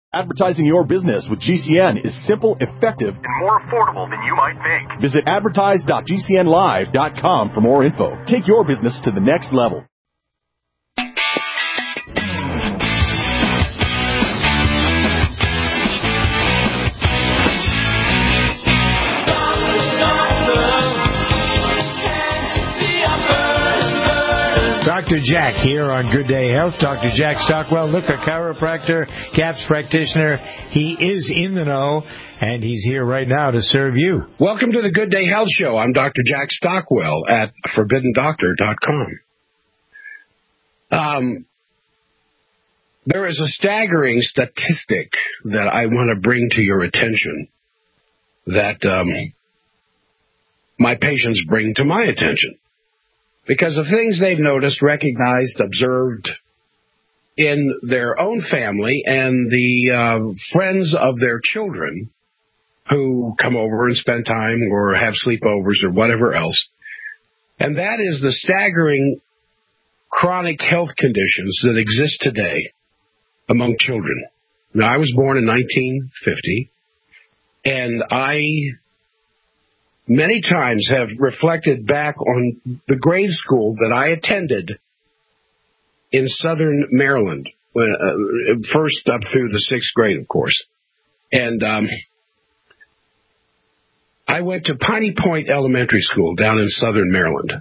Advertising your business with GCN is simple, effective, and more affordable than you might think. Visit advertise.gcnlive.com for more info. Take your business to the next level. Dr. Jack here on Good Day Health. Dr. Jack Stockwell, look, a chiropractor, CAPS practitioner. He is in the know, and he's here right now to serve you. Welcome to the Good Day Health Show. I'm Dr. Jack Stockwell at ForbiddenDoctor.com. There is a staggering statistic that I want to bring to your attention that my patients bring to my attention, because of things they've noticed, recognized, observed in their own family and the friends of their children who come over and spend time or have sleepovers or whatever else. And that is the staggering chronic health conditions that exist today among children. Now, I was born in 1950, and I many times have reflected back on the grade school that I attended in southern Maryland, first up through the sixth grade, of course. And I went to Piney Point Elementary School down in southern Maryland.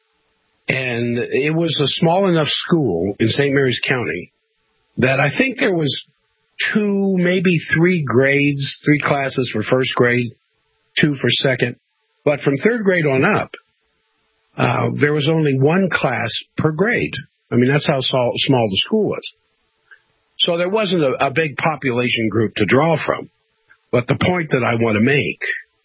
And it was a small enough school in St. Mary's County that I think there was 2, maybe 3 grades, 3 classes for first grade, 2 for second. But from third grade on up, there was only 1 class per grade. I mean, that's how small the school was. So there wasn't a big population group to draw from. But the point that I want to make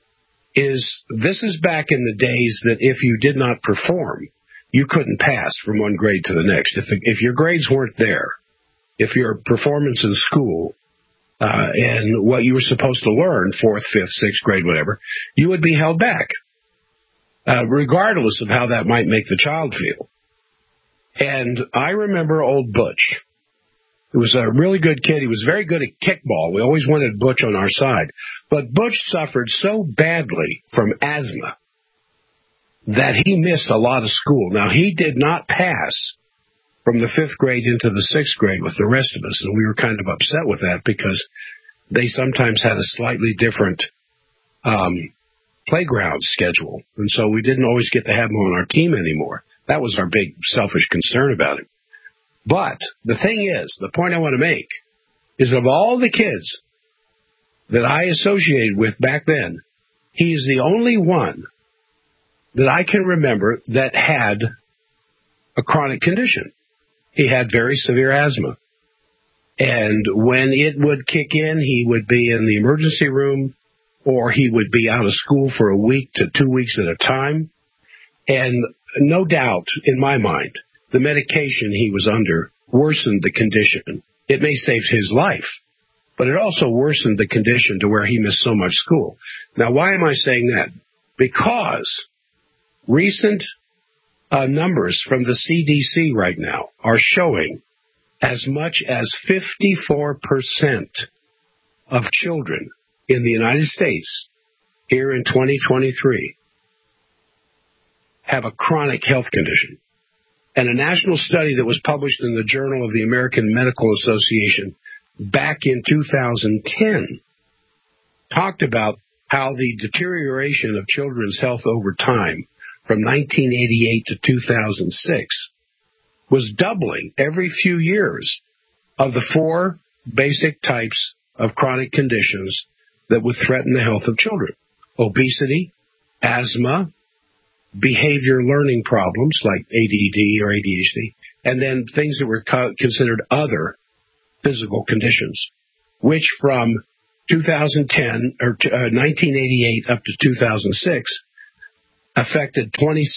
is this is back in the days that if you did not perform, you couldn't pass from one grade to the next. If your grades weren't there, if your performance in school and what you were supposed to learn, 4th, 5th, 6th grade, whatever, you would be held back, regardless of how that might make the child feel. And I remember old Butch. He was a really good kid. He was very good at kickball. We always wanted Butch on our side. But Butch suffered so badly from asthma that he missed a lot of school. Now, he did not pass from the 5th grade into the 6th grade with the rest of us, and we were kind of upset with that because they sometimes had a slightly different playground schedule, and so we didn't always get to have him on our team anymore. That was our big selfish concern about him. But the thing is, the point I want to make is of all the kids that I associated with back then, he's the only one that I can remember that had a chronic condition. He had very severe asthma. And when it would kick in, he would be in the emergency room, or he would be out of school for a week to 2 weeks at a time. And no doubt, in my mind, the medication he was under worsened the condition. It may save his life, but it also worsened the condition to where he missed so much school. Now, why am I saying that? Because recent numbers from the CDC right now are showing as much as 54% of children in the United States here in 2023 have a chronic health condition. And a national study that was published in the Journal of the American Medical Association back in 2010 talked about how the deterioration of children's health over time from 1988 to 2006 was doubling every few years of the 4 basic types of chronic conditions that would threaten the health of children: obesity, asthma, behavior learning problems like ADD or ADHD, and then things that were considered other physical conditions, which from 2010 or 1988 up to 2006 affected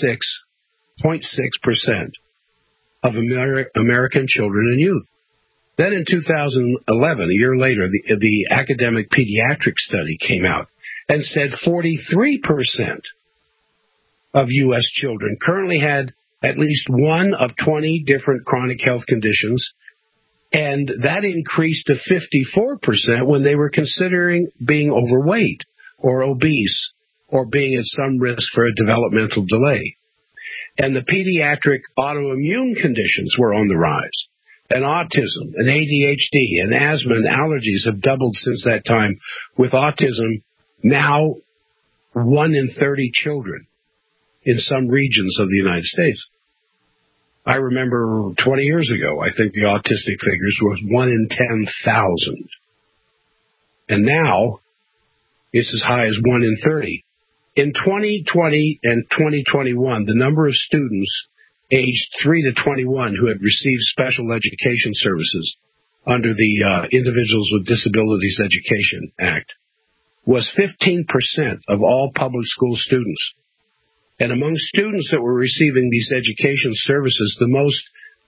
26.6% of American children and youth. Then in 2011, a year later, the academic pediatric study came out and said 43% of U.S. children currently had at least one of 20 different chronic health conditions, And that increased to 54% when they were considering being overweight or obese or being at some risk for a developmental delay. And the pediatric autoimmune conditions were on the rise. And autism and ADHD and asthma and allergies have doubled since that time, with autism now 1 in 30 children in some regions of the United States. I remember 20 years ago, I think the autistic figures was 1 in 10,000. And now it's as high as 1 in 30. In 2020 and 2021, the number of students aged 3 to 21 who had received special education services under the Individuals with Disabilities Education Act was 15% of all public school students. And among students that were receiving these education services, the most,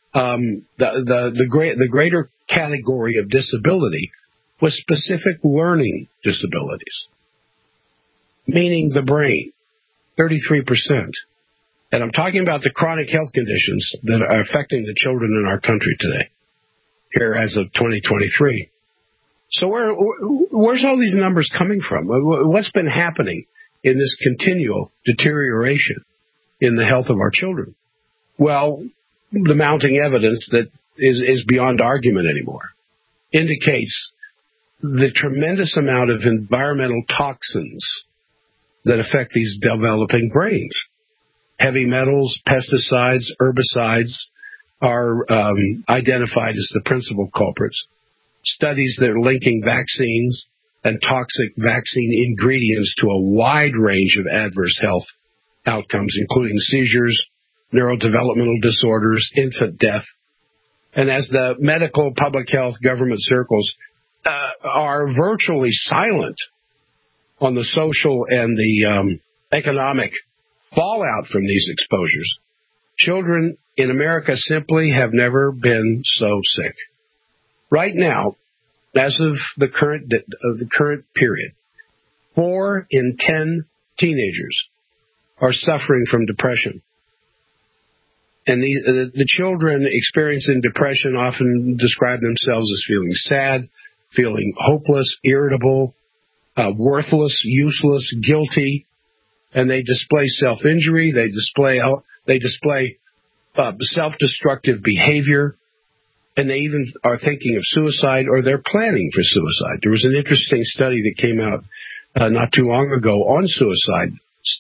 the greater category of disability was specific learning disabilities, meaning the brain, 33%. And I'm talking about the chronic health conditions that are affecting the children in our country today, here as of 2023. So where's all these numbers coming from? What's been happening in this continual deterioration in the health of our children? Well, the mounting evidence that is beyond argument anymore indicates the tremendous amount of environmental toxins that affect these developing brains. Heavy metals, pesticides, herbicides are identified as the principal culprits. Studies that are linking vaccines and toxic vaccine ingredients to a wide range of adverse health outcomes, including seizures, neurodevelopmental disorders, infant death. And as the medical, public health, government circles are virtually silent on the social and the economic fallout from these exposures, children in America simply have never been so sick. Right now, as of the current period, 4 in 10 teenagers are suffering from depression. And the children experiencing depression often describe themselves as feeling sad, feeling hopeless, irritable, worthless, useless, guilty, and they display self-injury. They display self-destructive behavior, and they even are thinking of suicide, or they're planning for suicide. There was an interesting study that came out not too long ago on suicide,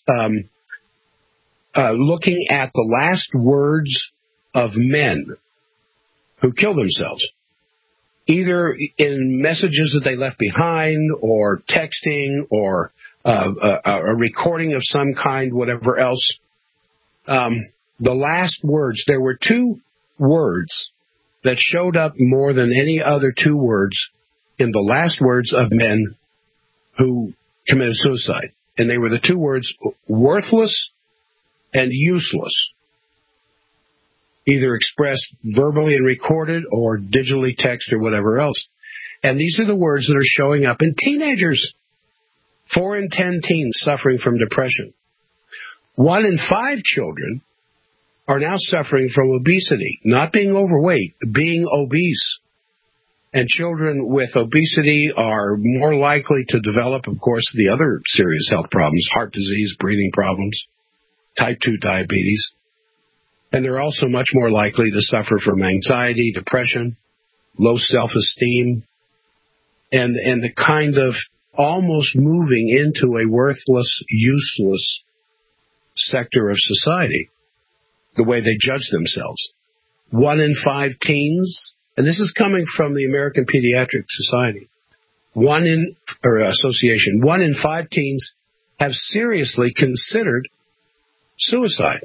looking at the last words of men who kill themselves, either in messages that they left behind, or texting, or a recording of some kind, whatever else. The last words, there were 2 words that showed up more than any other 2 words in the last words of men who committed suicide. And they were the 2 words, worthless and useless, either expressed verbally and recorded or digitally text or whatever else. And these are the words that are showing up in teenagers. 4 in 10 teens suffering from depression. 1 in 5 children are now suffering from obesity, not being overweight, being obese. And children with obesity are more likely to develop, of course, the other serious health problems, heart disease, breathing problems, type 2 diabetes. And they're also much more likely to suffer from anxiety, depression, low self-esteem, and the kind of almost moving into a worthless, useless sector of society, the way they judge themselves. 1 in 5 teens, and this is coming from the American Pediatric Society, Association, 1 in 5 teens have seriously considered suicide.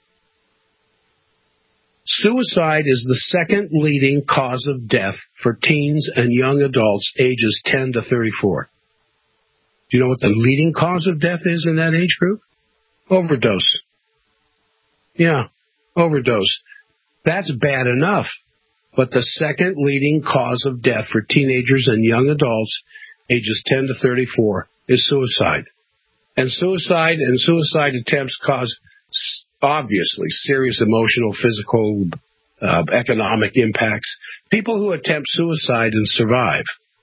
Suicide is the second leading cause of death for teens and young adults ages 10 to 34. Do you know what the leading cause of death is in that age group? Overdose. Yeah, overdose. That's bad enough. But the second leading cause of death for teenagers and young adults ages 10 to 34 is suicide. And suicide attempts cause obviously serious emotional, physical, economic impacts. People who attempt suicide and survive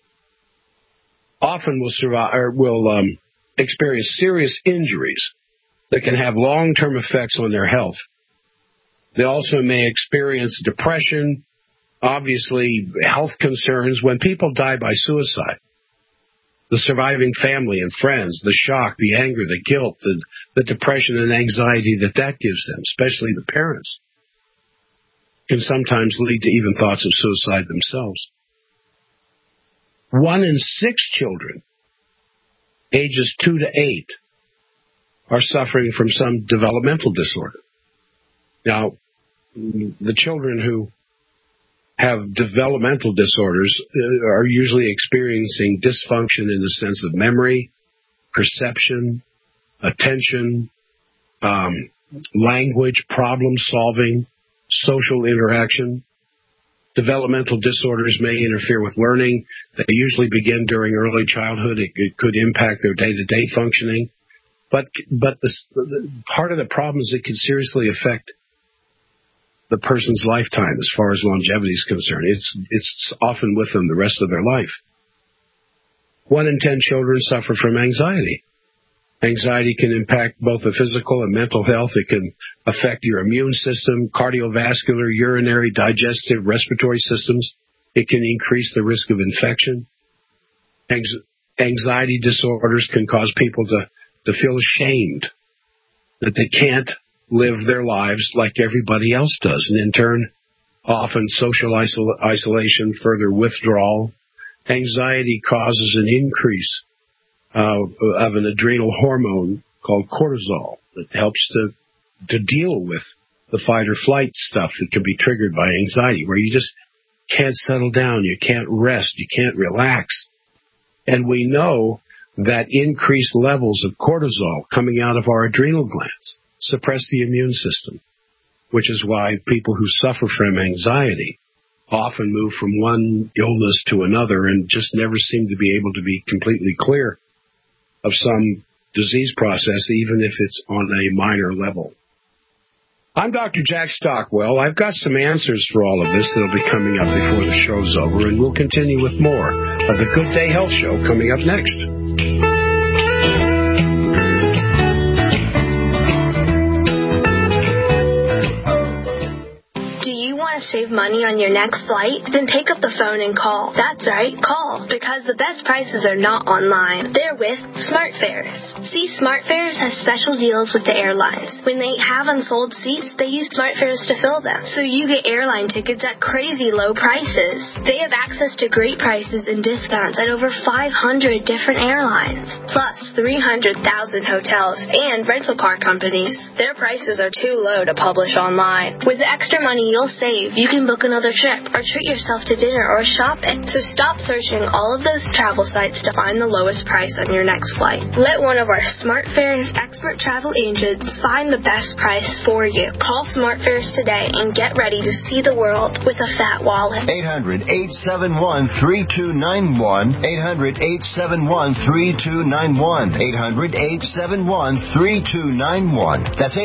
often will experience serious injuries that can have long-term effects on their health. They also may experience depression, obviously health concerns. When people die by suicide, the surviving family and friends, the shock, the anger, the guilt, the depression and anxiety that gives them, especially the parents, can sometimes lead to even thoughts of suicide themselves. 1 in 6 children, ages 2 to 8, are suffering from some developmental disorder. Now, the children who have developmental disorders are usually experiencing dysfunction in the sense of memory, perception, attention, language, problem solving, social interaction. Developmental disorders may interfere with learning. They usually begin during early childhood. It could impact their day-to-day functioning. But part of the problem is it can seriously affect the person's lifetime as far as longevity is concerned. It's often with them the rest of their life. 1 in 10 children suffer from anxiety. Anxiety can impact both the physical and mental health. It can affect your immune system, cardiovascular, urinary, digestive, respiratory systems. It can increase the risk of infection. Anxiety disorders can cause people to feel ashamed that they can't live their lives like everybody else does, and in turn, often social isolation, further withdrawal. Anxiety causes an increase of an adrenal hormone called cortisol that helps to deal with the fight or flight stuff that can be triggered by anxiety, where you just can't settle down, you can't rest, you can't relax. And we know that increased levels of cortisol coming out of our adrenal glands suppress the immune system, which is why people who suffer from anxiety often move from one illness to another and just never seem to be able to be completely clear of some disease process, even if it's on a minor level. I'm Dr. Jack Stockwell. I've got some answers for all of this that'll be coming up before the show's over, and we'll continue with more of the Good Day Health Show coming up next. Save money on your next flight? Then pick up the phone and call. That's right, call. Because the best prices are not online. They're with SmartFares. See, SmartFares has special deals with the airlines. When they have unsold seats, they use SmartFares to fill them. So you get airline tickets at crazy low prices. They have access to great prices and discounts at over 500 different airlines. Plus 300,000 hotels and rental car companies. Their prices are too low to publish online. With the extra money you'll save, you can book another trip or treat yourself to dinner or shopping. So stop searching all of those travel sites to find the lowest price on your next flight. Let one of our SmartFares expert travel agents find the best price for you. Call SmartFares today and get ready to see the world with a fat wallet. 800-871-3291. 800-871-3291. 800-871-3291. That's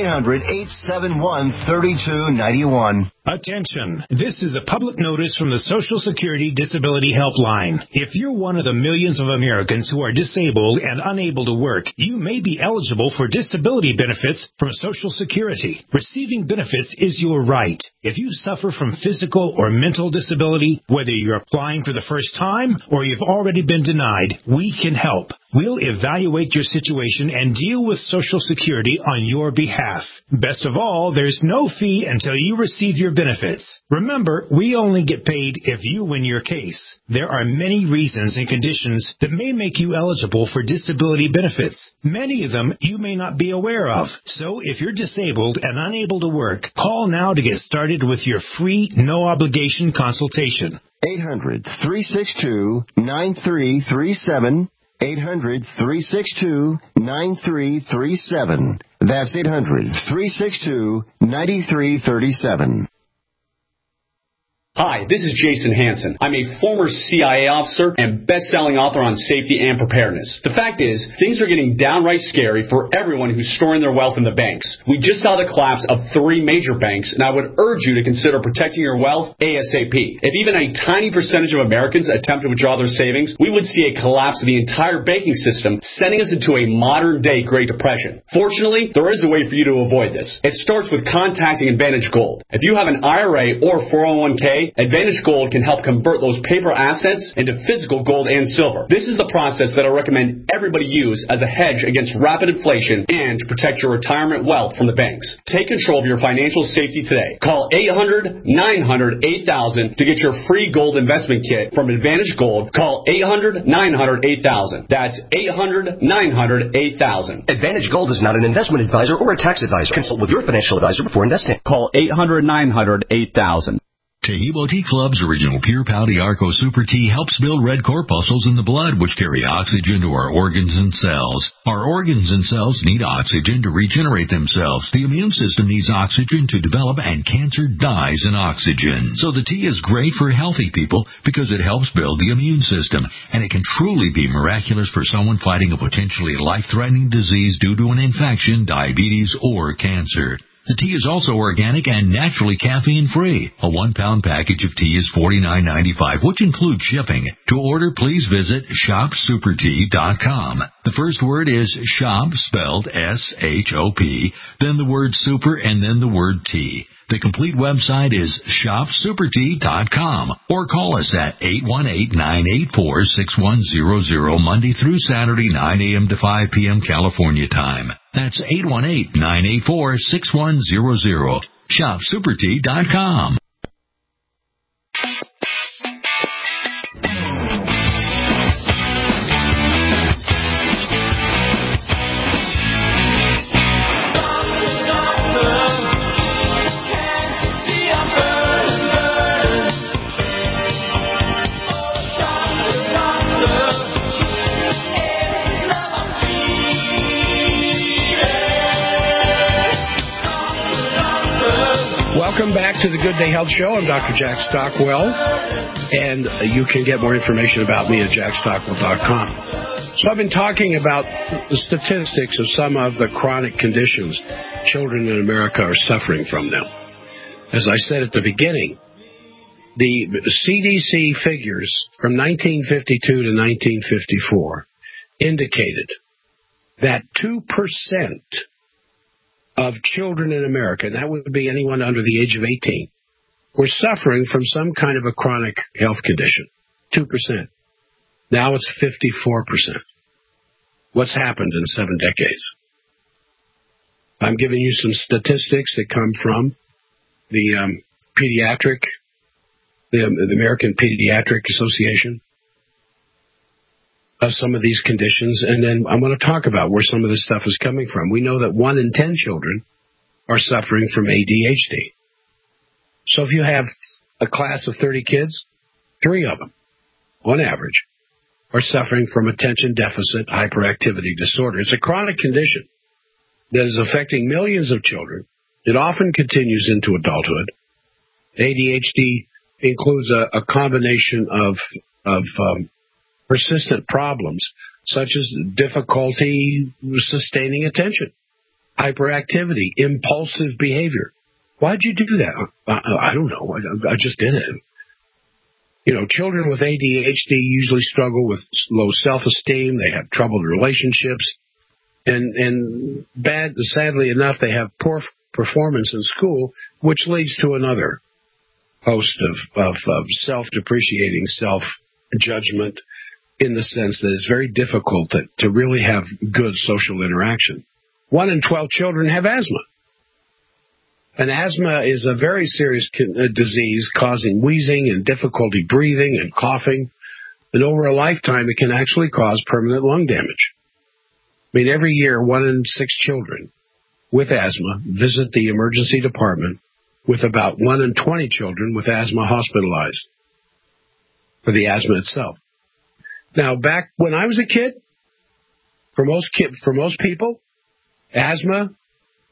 800-871-3291. Attention. This is a public notice from the Social Security Disability Helpline. If you're one of the millions of Americans who are disabled and unable to work, you may be eligible for disability benefits from Social Security. Receiving benefits is your right. If you suffer from physical or mental disability, whether you're applying for the first time or you've already been denied, we can help. We'll evaluate your situation and deal with Social Security on your behalf. Best of all, there's no fee until you receive your benefits. Remember, we only get paid if you win your case. There are many reasons and conditions that may make you eligible for disability benefits. Many of them you may not be aware of. So if you're disabled and unable to work, call now to get started with your free, no-obligation consultation. 800-362-9337. 800-362-9337. That's 800-362-9337. Hi, this is Jason Hansen. I'm a former CIA officer and best-selling author on safety and preparedness. The fact is, things are getting downright scary for everyone who's storing their wealth in the banks. We just saw the collapse of 3 major banks, and I would urge you to consider protecting your wealth ASAP. If even a tiny percentage of Americans attempt to withdraw their savings, we would see a collapse of the entire banking system, sending us into a modern-day Great Depression. Fortunately, there is a way for you to avoid this. It starts with contacting Advantage Gold. If you have an IRA or 401k, Advantage Gold can help convert those paper assets into physical gold and silver. This is the process that I recommend everybody use as a hedge against rapid inflation and to protect your retirement wealth from the banks. Take control of your financial safety today. Call 800-900-8000 to get your free gold investment kit from Advantage Gold. Call 800-900-8000. That's 800-900-8000. Advantage Gold is not an investment advisor or a tax advisor. Consult with your financial advisor before investing. Call 800-900-8000. Taheebo Tea Club's original Pure Pouty Arco Super Tea helps build red corpuscles in the blood, which carry oxygen to our organs and cells. Our organs and cells need oxygen to regenerate themselves. The immune system needs oxygen to develop, and cancer dies in oxygen. So the tea is great for healthy people because it helps build the immune system, and it can truly be miraculous for someone fighting a potentially life-threatening disease due to an infection, diabetes, or cancer. The tea is also organic and naturally caffeine-free. A 1-pound package of tea is $49.95, which includes shipping. To order, please visit shopsupertea.com. The first word is shop, spelled S-H-O-P, then the word super, and then the word tea. The complete website is shopsupertea.com, or call us at 818-984-6100 Monday through Saturday, 9 a.m. to 5 p.m. California time. That's 818-984-6100. Shopsupertea.com. Welcome back to the Good Day Health Show. I'm Dr. Jack Stockwell, and you can get more information about me at jackstockwell.com. So I've been talking about the statistics of some of the chronic conditions children in America are suffering from now. As I said at the beginning, the CDC figures from 1952 to 1954 indicated that 2% of children in America, and that would be anyone under the age of 18, were suffering from some kind of a chronic health condition. 2%. Now it's 54%. What's happened in 7 decades? I'm giving you some statistics that come from the American Pediatric Association of some of these conditions, and then I'm going to talk about where some of this stuff is coming from. We know that 1 in 10 children are suffering from ADHD. So if you have a class of 30 kids, 3 of them, on average, are suffering from attention deficit hyperactivity disorder. It's a chronic condition that is affecting millions of children. It often continues into adulthood. ADHD includes a combination of persistent problems, such as difficulty sustaining attention, hyperactivity, impulsive behavior. Why'd you do that? I don't know. I just did it. You know, children with ADHD usually struggle with low self-esteem. They have troubled relationships. And sadly enough, they have poor performance in school, which leads to another host of self-depreciating self-judgment, in the sense that it's very difficult to really have good social interaction. 1 in 12 children have asthma. And asthma is a very serious disease causing wheezing and difficulty breathing and coughing. And over a lifetime, it can actually cause permanent lung damage. I mean, every year, 1 in 6 children with asthma visit the emergency department, with about 1 in 20 children with asthma hospitalized for the asthma itself. Now, back when I was a kid, for most people, asthma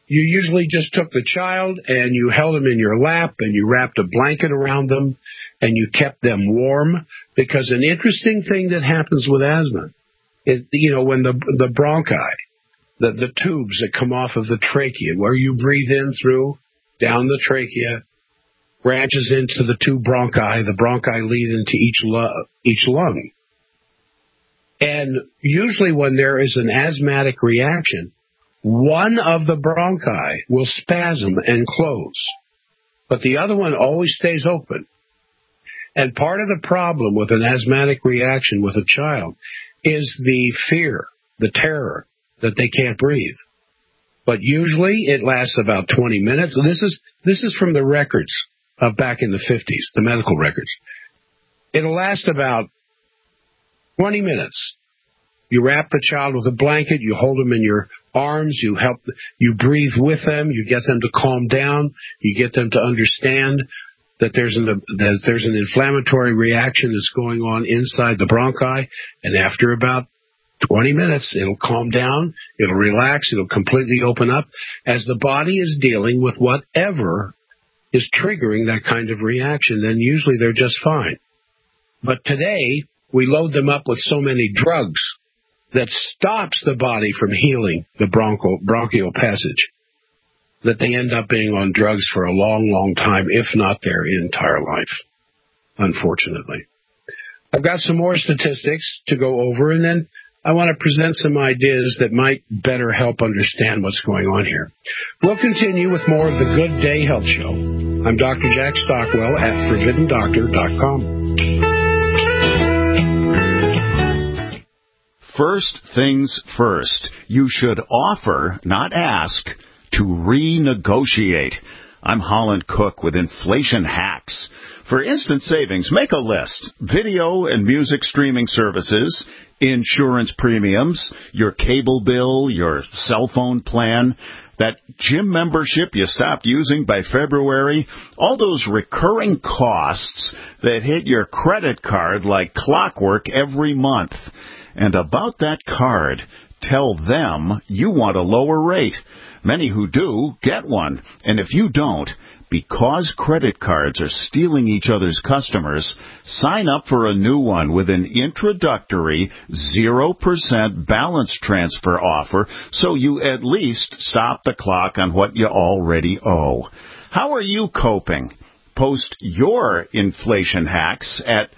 you usually just took the child and you held them in your lap and you wrapped a blanket around them and you kept them warm, because an interesting thing that happens with asthma is, when the bronchi, the tubes that come off of the trachea, where you breathe in through, down the trachea, branches into the two bronchi. The bronchi lead into each lung. And usually when there is an asthmatic reaction, one of the bronchi will spasm and close, but the other one always stays open. And part of the problem with an asthmatic reaction with a child is the fear, the terror that they can't breathe. But usually it lasts about 20 minutes. This is from the records of back in the 50s, the medical records. It'll last about 20 minutes. You wrap the child with a blanket, you hold them in your arms, you breathe with them, you get them to calm down, you get them to understand that there's an inflammatory reaction that's going on inside the bronchi, and after about 20 minutes, it'll calm down, it'll relax, it'll completely open up as the body is dealing with whatever is triggering that kind of reaction. Then usually they're just fine. But today, we load them up with so many drugs that stops the body from healing the bronchial passage, that they end up being on drugs for a long, long time, if not their entire life, unfortunately. I've got some more statistics to go over, and then I want to present some ideas that might better help understand what's going on here. We'll continue with more of the Good Day Health Show. I'm Dr. Jack Stockwell at ForbiddenDoctor.com. First things first, you should offer, not ask, to renegotiate. I'm Holland Cook with Inflation Hacks. For instant savings, make a list. Video and music streaming services, insurance premiums, your cable bill, your cell phone plan, that gym membership you stopped using by February, all those recurring costs that hit your credit card like clockwork every month. And about that card, tell them you want a lower rate. Many who do get one. And if you don't, because credit cards are stealing each other's customers, sign up for a new one with an introductory 0% balance transfer offer so you at least stop the clock on what you already owe. How are you coping? Post your inflation hacks at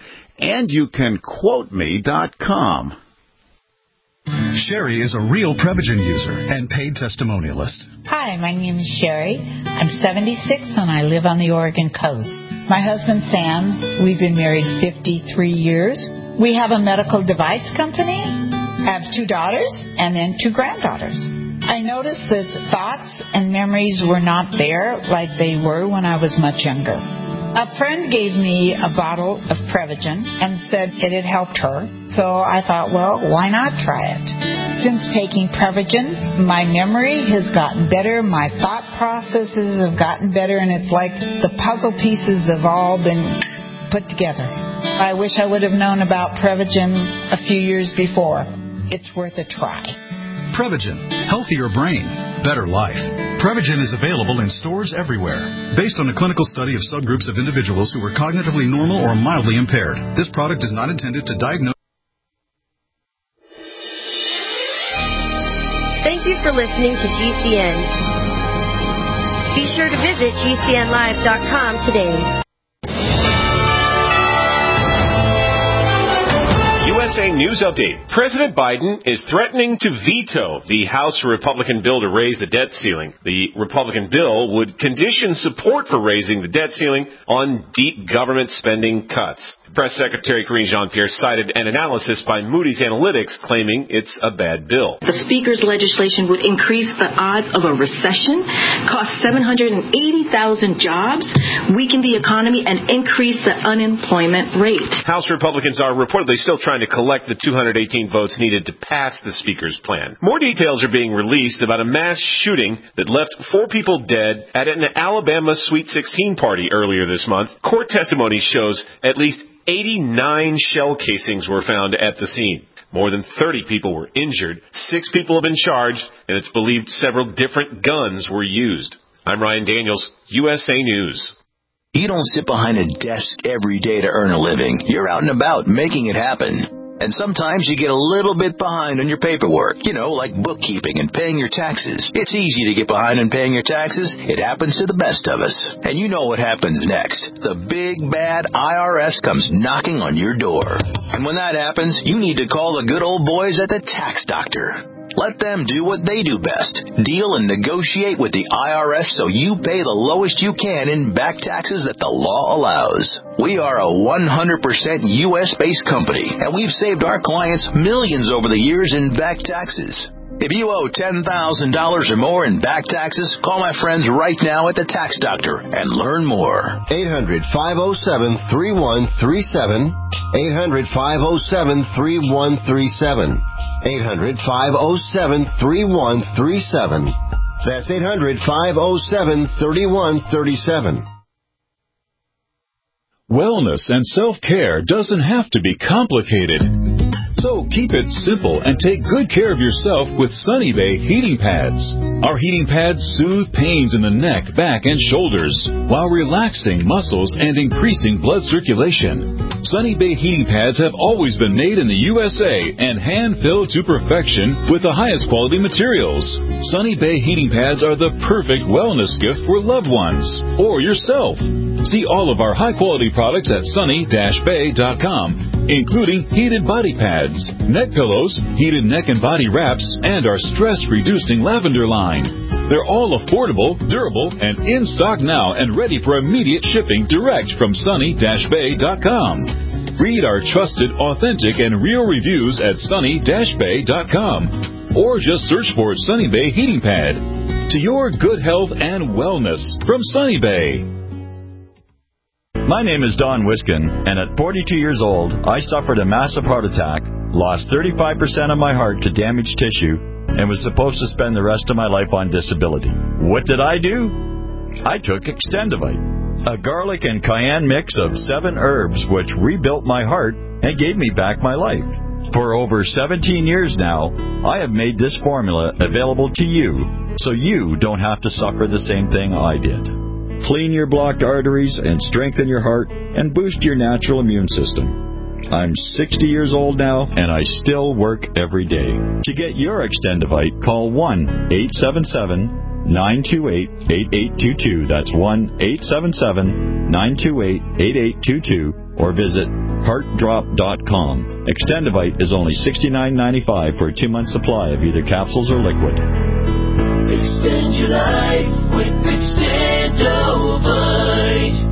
andyoucanquoteme.com. Sherry is a real Prevagen user and paid testimonialist. Hi, my name is Sherry. I'm 76 and I live on the Oregon coast. My husband Sam, we've been married 53 years. We have a medical device company. I have 2 daughters and then 2 granddaughters. I noticed that thoughts and memories were not there like they were when I was much younger. A friend gave me a bottle of Prevagen and said it had helped her, so I thought, well, why not try it? Since taking Prevagen, my memory has gotten better, my thought processes have gotten better, and it's like the puzzle pieces have all been put together. I wish I would have known about Prevagen a few years before. It's worth a try. Prevagen, healthier brain, better life. Prevagen is available in stores everywhere. Based on a clinical study of subgroups of individuals who were cognitively normal or mildly impaired, this product is not intended to diagnose. Thank you for listening to GCN. Be sure to visit GCNlive.com today. USA News Update. President Biden is threatening to veto the House Republican bill to raise the debt ceiling. The Republican bill would condition support for raising the debt ceiling on deep government spending cuts. Press Secretary Karine Jean-Pierre cited an analysis by Moody's Analytics claiming it's a bad bill. The Speaker's legislation would increase the odds of a recession, cost 780,000 jobs, weaken the economy, and increase the unemployment rate. House Republicans are reportedly still trying to collect the 218 votes needed to pass the Speaker's plan. More details are being released about a mass shooting that left 4 people dead at an Alabama Sweet 16 party earlier this month. Court testimony shows at least 89 shell casings were found at the scene. More than 30 people were injured, 6 people have been charged, and it's believed several different guns were used. I'm Ryan Daniels, USA News. You don't sit behind a desk every day to earn a living. You're out and about making it happen. And sometimes you get a little bit behind on your paperwork, like bookkeeping and paying your taxes. It's easy to get behind on paying your taxes. It happens to the best of us. And you know what happens next. The big, bad IRS comes knocking on your door. And when that happens, you need to call the good old boys at the Tax Doctor. Let them do what they do best. Deal and negotiate with the IRS so you pay the lowest you can in back taxes that the law allows. We are a 100% U.S.-based company, and we've saved our clients millions over the years in back taxes. If you owe $10,000 or more in back taxes, call my friends right now at the Tax Doctor and learn more. 800-507-3137. 800-507-3137. 800-507-3137. That's 800-507-3137. Wellness and self-care doesn't have to be complicated. So keep it simple and take good care of yourself with Sunny Bay heating pads. Our heating pads soothe pains in the neck, back, and shoulders while relaxing muscles and increasing blood circulation. Sunny Bay heating pads have always been made in the USA and hand-filled to perfection with the highest quality materials. Sunny Bay heating pads are the perfect wellness gift for loved ones or yourself. See all of our high-quality products at sunny-bay.com, including heated body pads, neck pillows, heated neck and body wraps, and our stress-reducing lavender line. They're all affordable, durable, and in stock now and ready for immediate shipping direct from sunny-bay.com. Read our trusted, authentic, and real reviews at sunny-bay.com or just search for Sunny Bay Heating Pad. To your good health and wellness from Sunny Bay. My name is Don Wiskin, and at 42 years old, I suffered a massive heart attack, lost 35% of my heart to damaged tissue, and was supposed to spend the rest of my life on disability. What did I do? I took Extendivite, a garlic and cayenne mix of 7 herbs which rebuilt my heart and gave me back my life. For over 17 years now, I have made this formula available to you so you don't have to suffer the same thing I did. Clean your blocked arteries and strengthen your heart and boost your natural immune system. I'm 60 years old now, and I still work every day. To get your Extendivite, call 1-877-928-8822. That's 1-877-928-8822. Or visit heartdrop.com. Extendivite is only $69.95 for a 2-month supply of either capsules or liquid. Extend your life with Extendovite.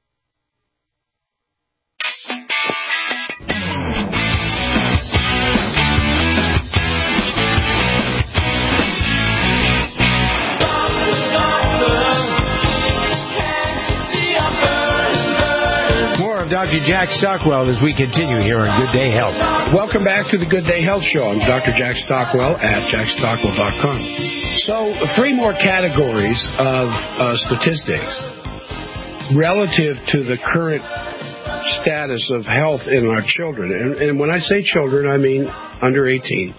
Dr. Jack Stockwell as we continue here on Good Day Health. Welcome back to the Good Day Health Show. I'm Dr. Jack Stockwell at jackstockwell.com. So 3 more categories of statistics relative to the current status of health in our children. And when I say children, I mean under 18.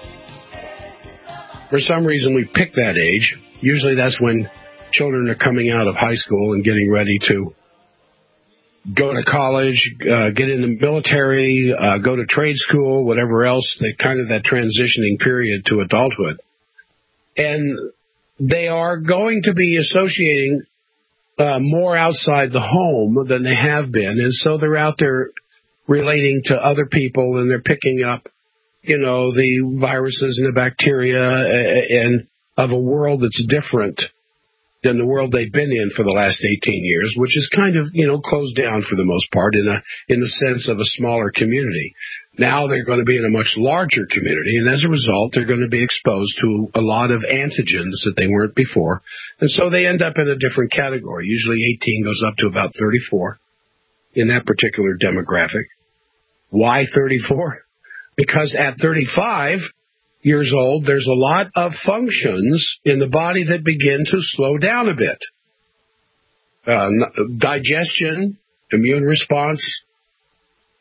For some reason, we pick that age. Usually that's when children are coming out of high school and getting ready to go to college, get in the military, go to trade school, whatever else, kind of that transitioning period to adulthood. And they are going to be associating more outside the home than they have been. And so they're out there relating to other people, and they're picking up, the viruses and the bacteria and of a world that's different than the world they've been in for the last 18 years, which is kind of, closed down for the most part in the sense of a smaller community. Now they're going to be in a much larger community, and as a result, they're going to be exposed to a lot of antigens that they weren't before. And so they end up in a different category. Usually 18 goes up to about 34 in that particular demographic. Why 34? Because at 35 years old, there's a lot of functions in the body that begin to slow down a bit. Digestion, immune response,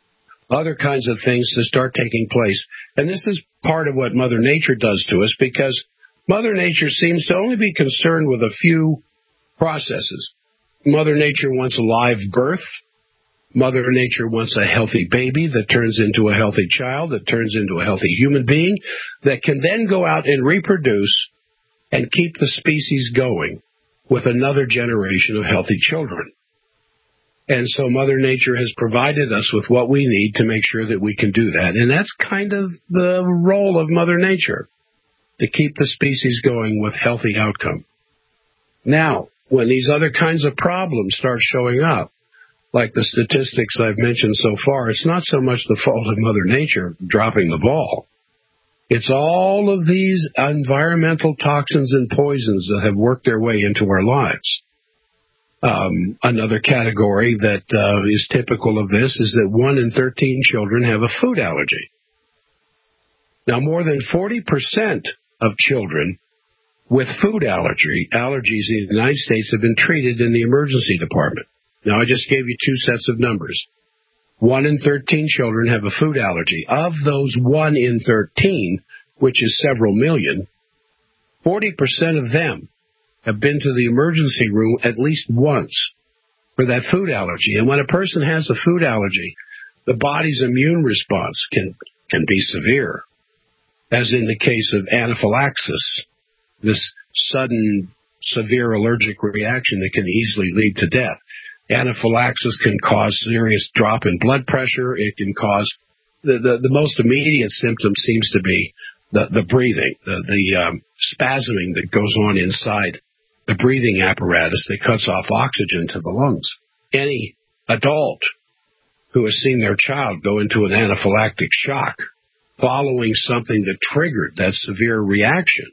other kinds of things to start taking place. And this is part of what Mother Nature does to us, because Mother Nature seems to only be concerned with a few processes. Mother Nature wants a live birth. Mother Nature wants a healthy baby that turns into a healthy child, that turns into a healthy human being, that can then go out and reproduce and keep the species going with another generation of healthy children. And so Mother Nature has provided us with what we need to make sure that we can do that. And that's kind of the role of Mother Nature, to keep the species going with healthy outcome. Now, when these other kinds of problems start showing up, like the statistics I've mentioned so far, it's not so much the fault of Mother Nature dropping the ball. It's all of these environmental toxins and poisons that have worked their way into our lives. Another category that is typical of this is that 1 in 13 children have a food allergy. Now, more than 40% of children with food allergies in the United States have been treated in the emergency department. Now, I just gave you 2 sets of numbers. 1 in 13 children have a food allergy. Of those 1 in 13, which is several million, 40% of them have been to the emergency room at least once for that food allergy. And when a person has a food allergy, the body's immune response can be severe, as in the case of anaphylaxis, this sudden severe allergic reaction that can easily lead to death. Anaphylaxis can cause serious drop in blood pressure. It can cause the most immediate symptom seems to be the breathing, the spasming that goes on inside the breathing apparatus that cuts off oxygen to the lungs. Any adult who has seen their child go into an anaphylactic shock following something that triggered that severe reaction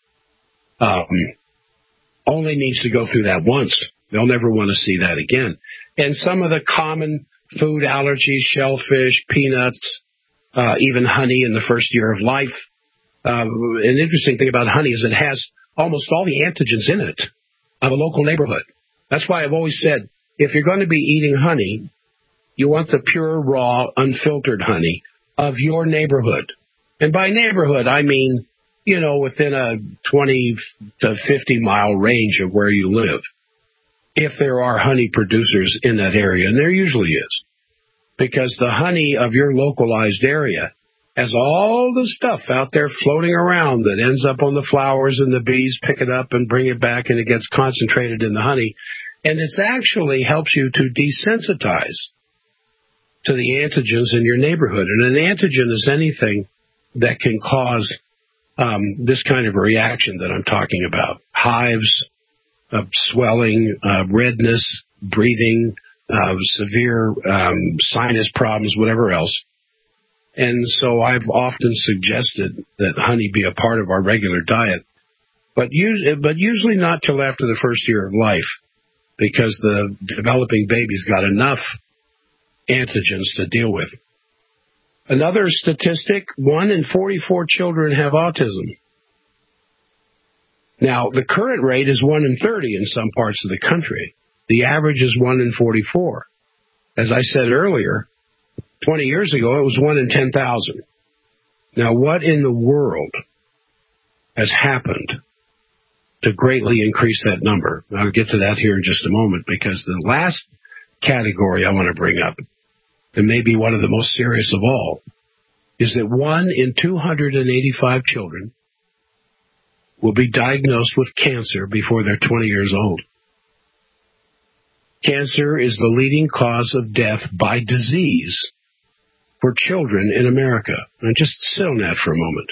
only needs to go through that once. They'll never want to see that again. And some of the common food allergies, shellfish, peanuts, even honey in the first year of life. An interesting thing about honey is it has almost all the antigens in it of a local neighborhood. That's why I've always said, if you're going to be eating honey, you want the pure, raw, unfiltered honey of your neighborhood. And by neighborhood, I mean, within a 20 to 50 mile range of where you live. If there are honey producers in that area, and there usually is, because the honey of your localized area has all the stuff out there floating around that ends up on the flowers, and the bees pick it up and bring it back, and it gets concentrated in the honey. And it actually helps you to desensitize to the antigens in your neighborhood. And an antigen is anything that can cause this kind of a reaction that I'm talking about. Hives, swelling, redness, breathing, severe sinus problems, whatever else. And so I've often suggested that honey be a part of our regular diet, but usually not till after the first year of life, because the developing baby's got enough antigens to deal with. Another statistic, 1 in 44 children have autism. Now, the current rate is 1 in 30 in some parts of the country. The average is 1 in 44. As I said earlier, 20 years ago, it was 1 in 10,000. Now, what in the world has happened to greatly increase that number? I'll get to that here in just a moment, because the last category I want to bring up, and maybe one of the most serious of all, is that 1 in 285 children will be diagnosed with cancer before they're 20 years old. Cancer is the leading cause of death by disease for children in America. Now, just sit on that for a moment.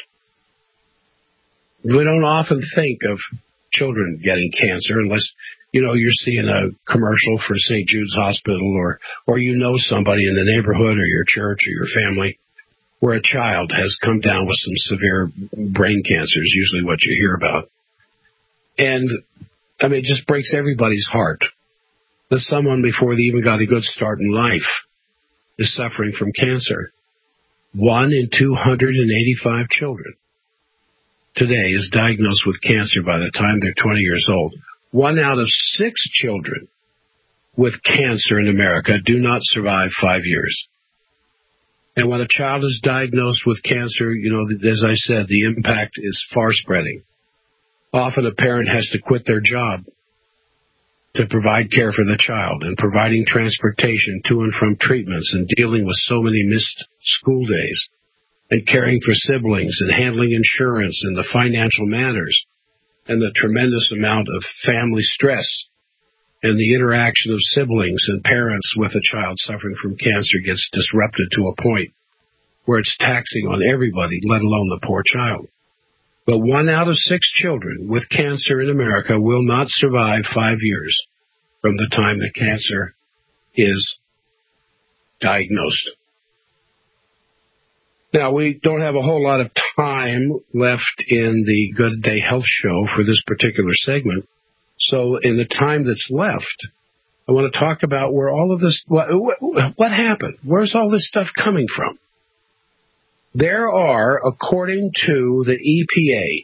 We don't often think of children getting cancer unless, you're seeing a commercial for St. Jude's Hospital, or somebody in the neighborhood or your church or your family where a child has come down with some severe brain cancer is usually what you hear about. And, it just breaks everybody's heart that someone, before they even got a good start in life, is suffering from cancer. 1 in 285 children today is diagnosed with cancer by the time they're 20 years old. 1 out of 6 children with cancer in America do not survive 5 years. And when a child is diagnosed with cancer, as I said, the impact is far spreading. Often a parent has to quit their job to provide care for the child, and providing transportation to and from treatments, and dealing with so many missed school days, and caring for siblings, and handling insurance and the financial matters, and the tremendous amount of family stress, and the interaction of siblings and parents with a child suffering from cancer gets disrupted to a point where it's taxing on everybody, let alone the poor child. But 1 out of 6 children with cancer in America will not survive 5 years from the time the cancer is diagnosed. Now, we don't have a whole lot of time left in the Good Day Health Show for this particular segment. So in the time that's left, I want to talk about where all of this, what happened? Where's all this stuff coming from? There are, according to the EPA,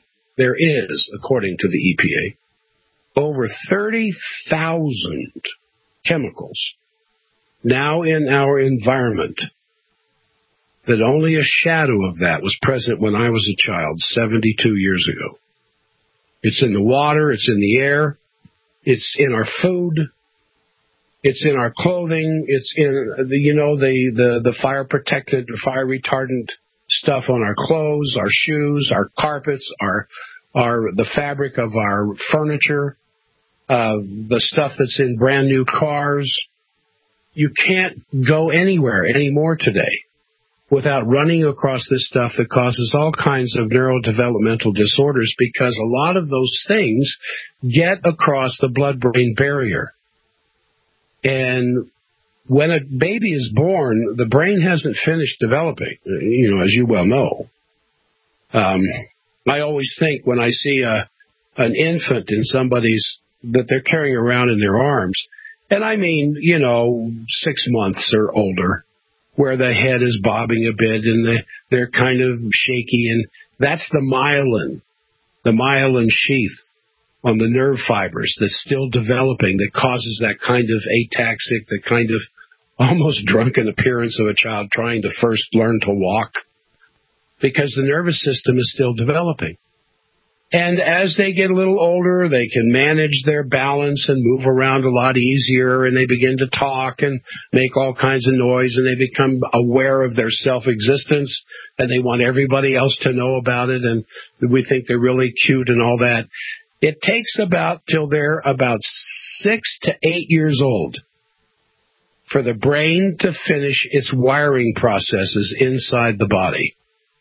over 30,000 chemicals now in our environment that only a shadow of that was present when I was a child 72 years ago. It's in the water, it's in the air, it's in our food, it's in our clothing, it's in the fire protected, fire retardant stuff on our clothes, our shoes, our carpets, the fabric of our furniture, the stuff that's in brand new cars. You can't go anywhere anymore today without running across this stuff that causes all kinds of neurodevelopmental disorders, because a lot of those things get across the blood-brain barrier. And when a baby is born, the brain hasn't finished developing, as you well know. I always think when I see an infant in that they're carrying around in their arms, and I mean, 6 months or older, where the head is bobbing a bit and they're kind of shaky, and that's the myelin sheath on the nerve fibers that's still developing, that causes that kind of ataxic, the kind of almost drunken appearance of a child trying to first learn to walk, because the nervous system is still developing. And as they get a little older, they can manage their balance and move around a lot easier, and they begin to talk and make all kinds of noise, and they become aware of their self-existence, and they want everybody else to know about it, and we think they're really cute and all that. It takes till they're about 6 to 8 years old for the brain to finish its wiring processes inside the body.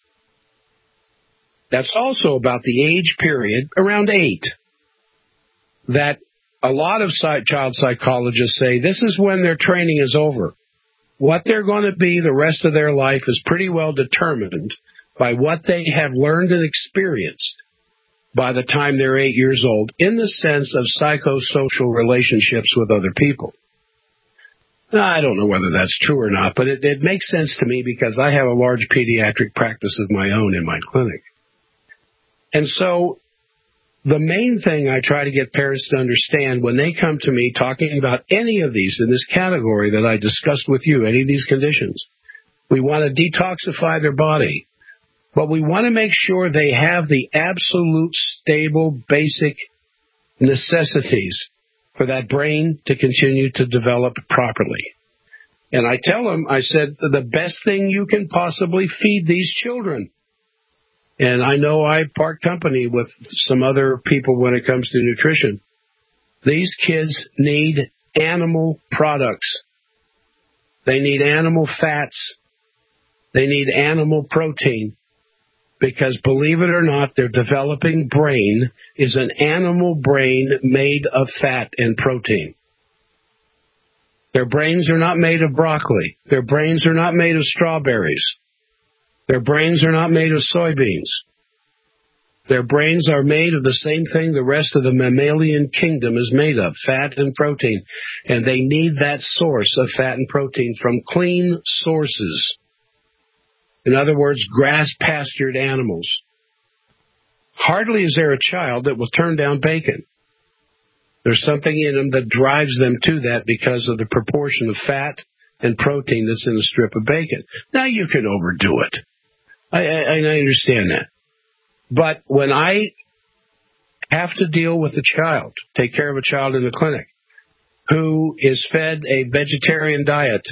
That's also about the age period, around 8, that a lot of child psychologists say this is when their training is over. What they're going to be the rest of their life is pretty well determined by what they have learned and experienced by the time they're 8 years old, in the sense of psychosocial relationships with other people. Now, I don't know whether that's true or not, but it makes sense to me, because I have a large pediatric practice of my own in my clinic. And so the main thing I try to get parents to understand when they come to me talking about any of these in this category that I discussed with you, any of these conditions, we want to detoxify their body, but we want to make sure they have the absolute stable, basic necessities for that brain to continue to develop properly. And I tell them, I said, the best thing you can possibly feed these children. And I know I part company with some other people when it comes to nutrition. These kids need animal products. They need animal fats. They need animal protein. Because believe it or not, their developing brain is an animal brain made of fat and protein. Their brains are not made of broccoli. Their brains are not made of strawberries. Their brains are not made of soybeans. Their brains are made of the same thing the rest of the mammalian kingdom is made of, fat and protein. And they need that source of fat and protein from clean sources. In other words, grass-pastured animals. Hardly is there a child that will turn down bacon. There's something in them that drives them to that because of the proportion of fat and protein that's in a strip of bacon. Now, you can overdo it. I understand that. But when I have to deal with a child, take care of a child in the clinic, who is fed a vegetarian diet,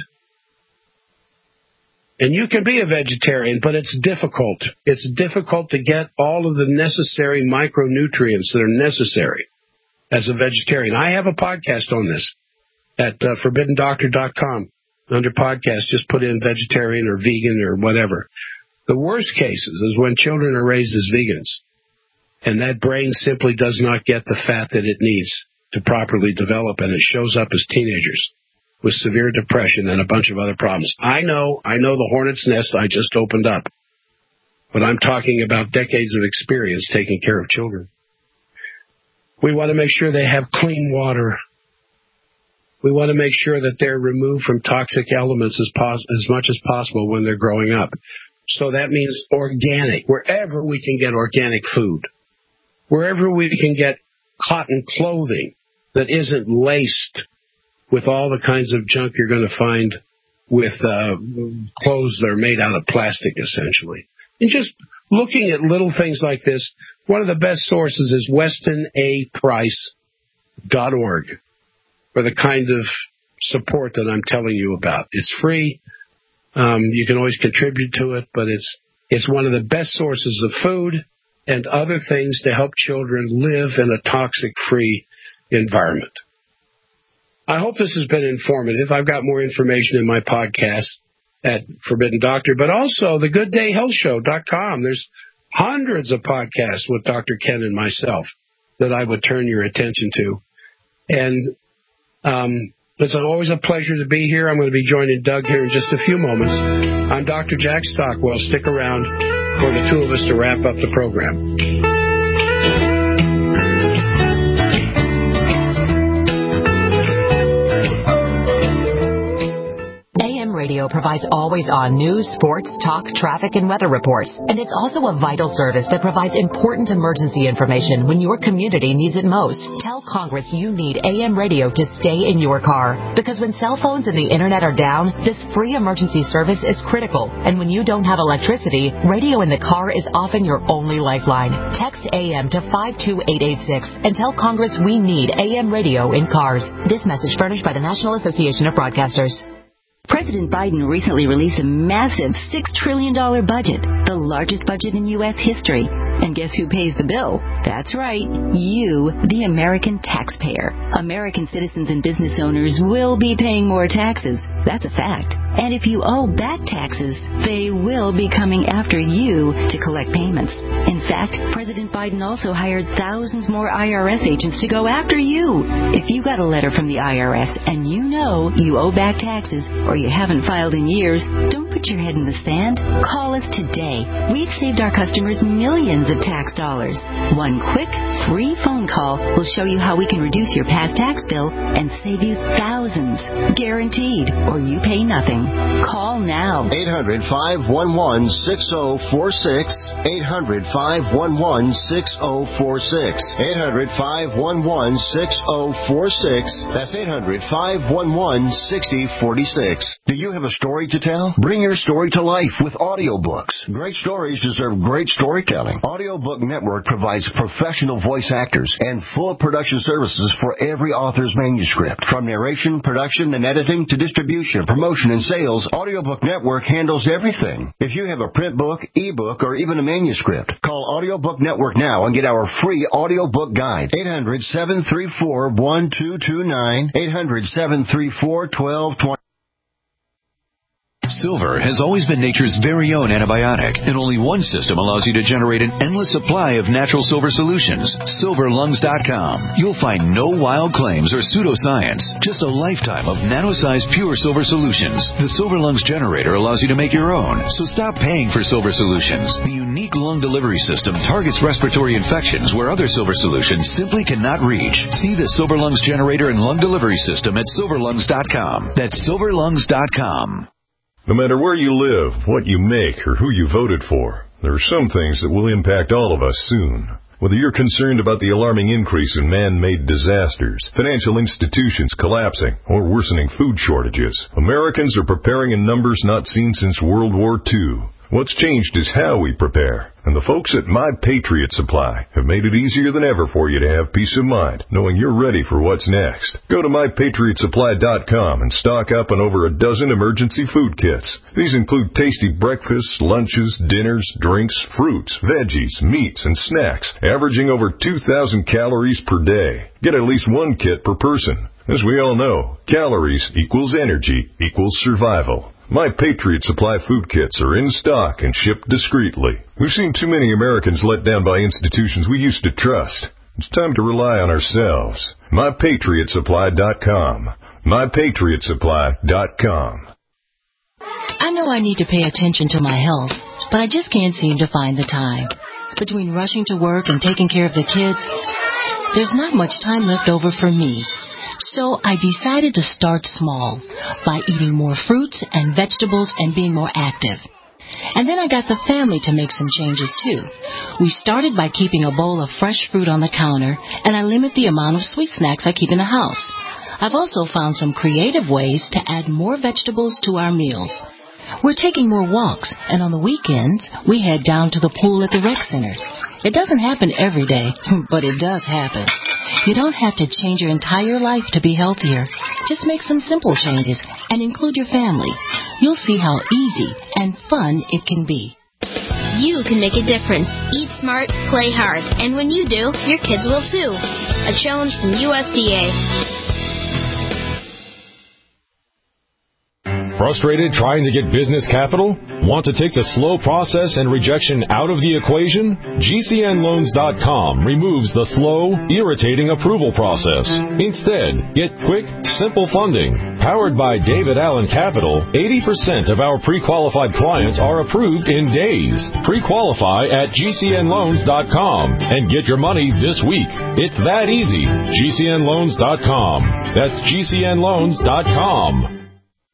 and you can be a vegetarian, but it's difficult. It's difficult to get all of the necessary micronutrients that are necessary as a vegetarian. I have a podcast on this at ForbiddenDoctor.com. Under podcast, just put in vegetarian or vegan or whatever. The worst cases is when children are raised as vegans, and that brain simply does not get the fat that it needs to properly develop, and it shows up as teenagers with severe depression and a bunch of other problems. I know the hornet's nest I just opened up, but I'm talking about decades of experience taking care of children. We want to make sure they have clean water. We want to make sure that they're removed from toxic elements as much as possible when they're growing up. So that means organic, wherever we can get organic food, wherever we can get cotton clothing that isn't laced with all the kinds of junk you're going to find with clothes that are made out of plastic, essentially. And just looking at little things like this, one of the best sources is WestonAPrice.org for the kind of support that I'm telling you about. It's free. You can always contribute to it, but it's one of the best sources of food and other things to help children live in a toxic-free environment. I hope this has been informative. I've got more information in my podcast at Forbidden Doctor, but also the GoodDayHealthShow.com. There's hundreds of podcasts with Dr. Ken and myself that I would turn your attention to. And it's always a pleasure to be here. I'm going to be joining Doug here in just a few moments. I'm Dr. Jack Stockwell. Stick around for the two of us to wrap up the program. Radio provides always-on news, sports, talk, traffic, and weather reports. And it's also a vital service that provides important emergency information when your community needs it most. Tell Congress you need AM radio to stay in your car. Because when cell phones and the internet are down, this free emergency service is critical. And when you don't have electricity, radio in the car is often your only lifeline. Text AM to 52886 and tell Congress we need AM radio in cars. This message furnished by the National Association of Broadcasters. President Biden recently released a massive $6 trillion budget, the largest budget in U.S. history. And guess who pays the bill? That's right, you, the American taxpayer. American citizens and business owners will be paying more taxes. That's a fact. And if you owe back taxes, they will be coming after you to collect payments. In fact, President Biden also hired thousands more IRS agents to go after you. If you got a letter from the IRS and you know you owe back taxes or you haven't filed in years, don't put your head in the sand. Call us today. We've saved our customers millions of tax dollars. One quick, free phone call will show you how we can reduce your past tax bill and save you thousands. Guaranteed, or you pay nothing. Call now. 800-511-6046. 800-511-6046. 800-511-6046. That's 800-511-6046. Do you have a story to tell? Bring your story to life with audiobooks. Great stories deserve great storytelling. Audiobook Network provides professional voice actors and full production services for every author's manuscript. From narration, production, and editing to distribution, promotion, and sales, Audiobook Network handles everything. If you have a print book, ebook, or even a manuscript, call Audiobook Network now and get our free audiobook guide. 800-734-1229. 800-734-1220. Silver has always been nature's very own antibiotic, and only one system allows you to generate an endless supply of natural silver solutions. SilverLungs.com. You'll find no wild claims or pseudoscience, just a lifetime of nano-sized pure silver solutions. The Silver Lungs generator allows you to make your own, so stop paying for silver solutions. The unique lung delivery system targets respiratory infections where other silver solutions simply cannot reach. See the Silver Lungs generator and lung delivery system at SilverLungs.com. That's SilverLungs.com. No matter where you live, what you make, or who you voted for, there are some things that will impact all of us soon. Whether you're concerned about the alarming increase in man-made disasters, financial institutions collapsing, or worsening food shortages, Americans are preparing in numbers not seen since World War II. What's changed is how we prepare. And the folks at My Patriot Supply have made it easier than ever for you to have peace of mind, knowing you're ready for what's next. Go to MyPatriotSupply.com and stock up on over a dozen emergency food kits. These include tasty breakfasts, lunches, dinners, drinks, fruits, veggies, meats, and snacks, averaging over 2,000 calories per day. Get at least one kit per person. As we all know, calories equals energy equals survival. My Patriot Supply food kits are in stock and shipped discreetly. We've seen too many Americans let down by institutions we used to trust. It's time to rely on ourselves. MyPatriotSupply.com. MyPatriotSupply.com. I know I need to pay attention to my health, but I just can't seem to find the time. Between rushing to work and taking care of the kids, there's not much time left over for me. So I decided to start small by eating more fruits and vegetables and being more active. And then I got the family to make some changes too. We started by keeping a bowl of fresh fruit on the counter, and I limit the amount of sweet snacks I keep in the house. I've also found some creative ways to add more vegetables to our meals. We're taking more walks, and on the weekends, we head down to the pool at the rec center. It doesn't happen every day, but it does happen. You don't have to change your entire life to be healthier. Just make some simple changes and include your family. You'll see how easy and fun it can be. You can make a difference. Eat smart, play hard. And when you do, your kids will too. A challenge from USDA. Frustrated trying to get business capital? Want to take the slow process and rejection out of the equation? GCNLoans.com removes the slow, irritating approval process. Instead, get quick, simple funding. Powered by David Allen Capital, 80% of our pre-qualified clients are approved in days. Pre-qualify at GCNLoans.com and get your money this week. It's that easy. GCNLoans.com. That's GCNLoans.com.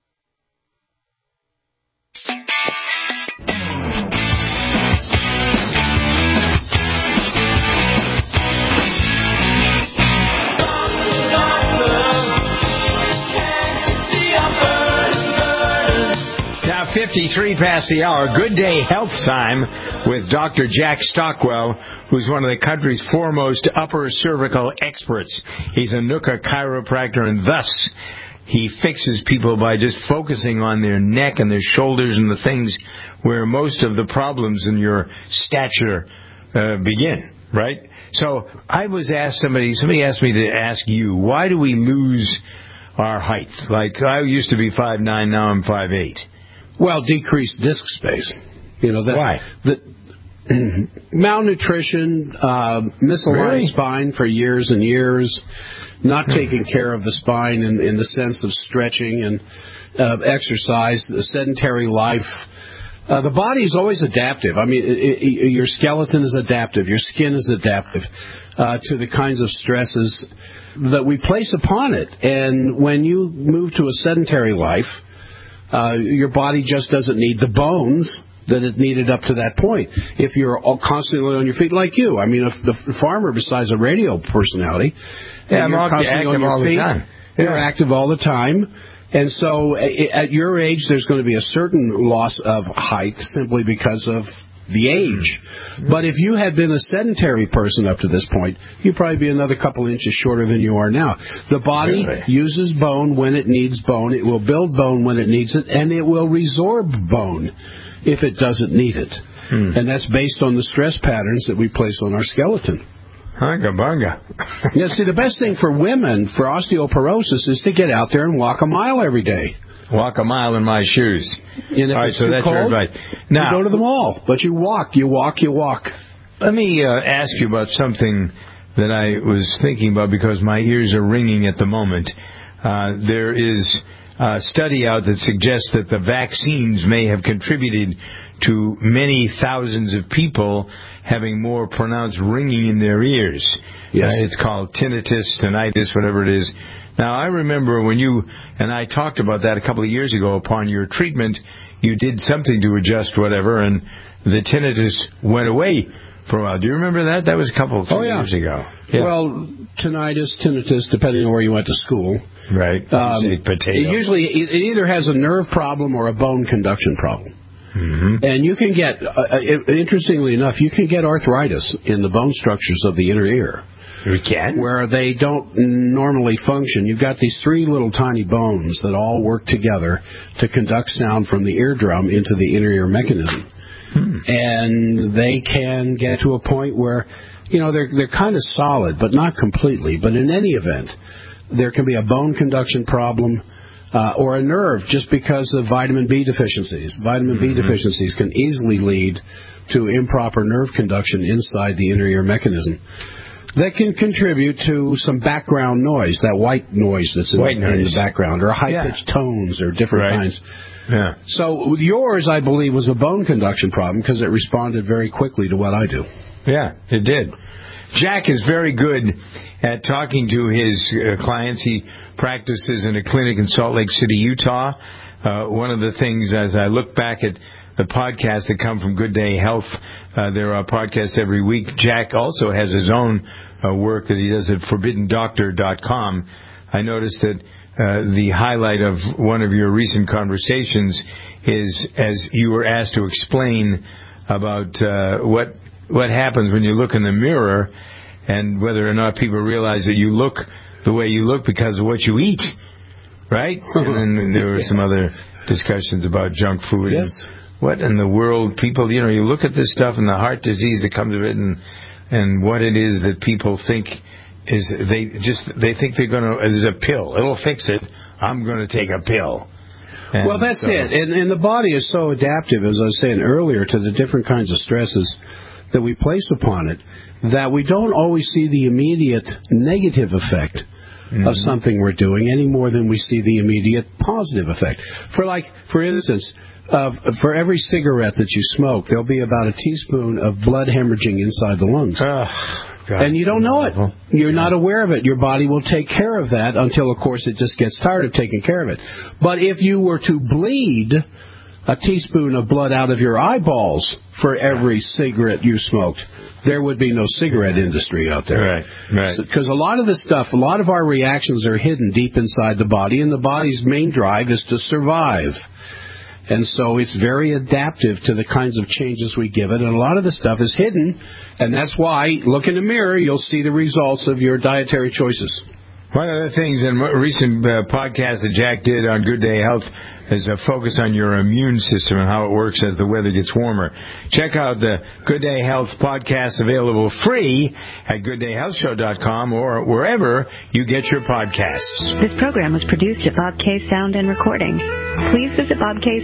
Now 53 past the hour. Good Day Health Time with Dr. Jack Stockwell, who's one of the country's foremost upper cervical experts. He's a NUCA chiropractor, and thus he fixes people by just focusing on their neck and their shoulders and the things where most of the problems in your stature begin, right? So I was asked, somebody asked me to ask you, why do we lose our height? Like, I used to be 5'9", now I'm 5'8". Well, decreased disc space. Why? Malnutrition, misaligned spine for years and years, not taking care of the spine in the sense of stretching and exercise, the sedentary life. The body is always adaptive. I mean, your skeleton is adaptive. Your skin is adaptive to the kinds of stresses that we place upon it. And when you move to a sedentary life, your body just doesn't need the bones that it needed up to that point. If you're constantly on your feet, like you, I mean, if the farmer, besides a radio personality, and you're constantly on your feet, you're active all the time. And so at your age, there's going to be a certain loss of height simply because of the age. But if you had been a sedentary person up to this point, you'd probably be another couple inches shorter than you are now. The body uses bone when it needs bone. It will build bone when it needs it, and it will resorb bone if it doesn't need it. And that's based on the stress patterns that we place on our skeleton. Bunga. Yeah, see, the best thing for women for osteoporosis is to get out there and walk a mile every day. Walk a mile in my shoes. And if all right, it's so too that's cold, right. Now, you go to the mall, but you walk. Let me ask you about something that I was thinking about because my ears are ringing at the moment. There is a study out that suggests that the vaccines may have contributed to many thousands of people having more pronounced ringing in their ears. Yes. It's called tinnitus, tinnitus, whatever it is. Now, I remember when you and I talked about that a couple of years ago. Upon your treatment, you did something to adjust whatever, and the tinnitus went away for a while. Do you remember that? That was a couple of years ago. Yeah. Well, tinnitus, depending on where you went to school. Right. Usually it either has a nerve problem or a bone conduction problem. Mm-hmm. And you can get, interestingly enough, you can get arthritis in the bone structures of the inner ear. You can? Where they don't normally function. You've got these 3 little tiny bones that all work together to conduct sound from the eardrum into the inner ear mechanism. And they can get to a point where, they're kind of solid, but not completely. But in any event, there can be a bone conduction problem or a nerve just because of vitamin B deficiencies. Vitamin B deficiencies can easily lead to improper nerve conduction inside the inner ear mechanism. That can contribute to some background noise, that white noise that's in the background, or high-pitched tones or different kinds. Yeah. So yours, I believe, was a bone conduction problem because it responded very quickly to what I do. Yeah, it did. Jack is very good at talking to his clients. He practices in a clinic in Salt Lake City, Utah. One of the things, as I look back at the podcasts that come from Good Day Health, there are podcasts every week. Jack also has his own work that he does at ForbiddenDoctor.com. I noticed that the highlight of one of your recent conversations is as you were asked to explain about what happens when you look in the mirror and whether or not people realize that you look the way you look because of what you eat, right? And then there were some other discussions about junk food. Yes. What in the world, people, you look at this stuff and the heart disease that comes of it and what it is that people think is they think they're going to, there's a pill. It'll fix it. I'm going to take a pill. And well, that's it. And the body is so adaptive, as I was saying earlier, to the different kinds of stresses that we place upon it, that we don't always see the immediate negative effect of something we're doing any more than we see the immediate positive effect. For instance, for every cigarette that you smoke, there'll be about a teaspoon of blood hemorrhaging inside the lungs. And you don't know it. You're not aware of it. Your body will take care of that until, of course, it just gets tired of taking care of it. But if you were to bleed a teaspoon of blood out of your eyeballs for every cigarette you smoked, there would be no cigarette industry out there. Right. Because a lot of this stuff, a lot of our reactions are hidden deep inside the body, and the body's main drive is to survive. And so it's very adaptive to the kinds of changes we give it, and a lot of the stuff is hidden, and that's why, look in the mirror, you'll see the results of your dietary choices. One of the things in a recent podcast that Jack did on Good Day Health is a focus on your immune system and how it works as the weather gets warmer. Check out the Good Day Health podcast, available free at GoodDayHealthShow.com or wherever you get your podcasts. This program was produced at Bob K Sound and Recording. Please visit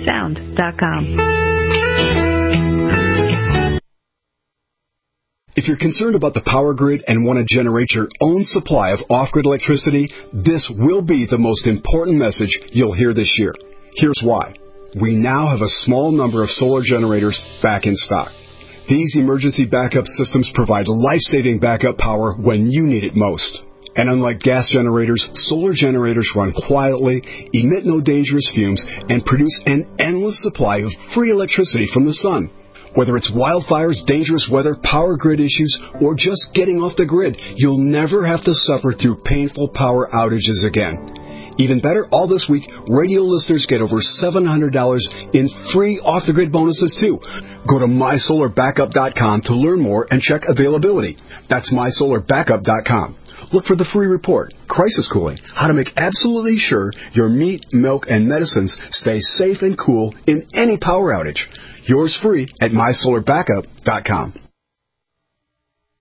BobKSound.com. If you're concerned about the power grid and want to generate your own supply of off-grid electricity, this will be the most important message you'll hear this year. Here's why. We now have a small number of solar generators back in stock. These emergency backup systems provide life-saving backup power when you need it most. And unlike gas generators, solar generators run quietly, emit no dangerous fumes, and produce an endless supply of free electricity from the sun. Whether it's wildfires, dangerous weather, power grid issues, or just getting off the grid, you'll never have to suffer through painful power outages again. Even better, all this week, radio listeners get over $700 in free off-the-grid bonuses, too. Go to MySolarBackup.com to learn more and check availability. That's MySolarBackup.com. Look for the free report, Crisis Cooling, how to make absolutely sure your meat, milk, and medicines stay safe and cool in any power outage. Yours free at MySolarBackup.com.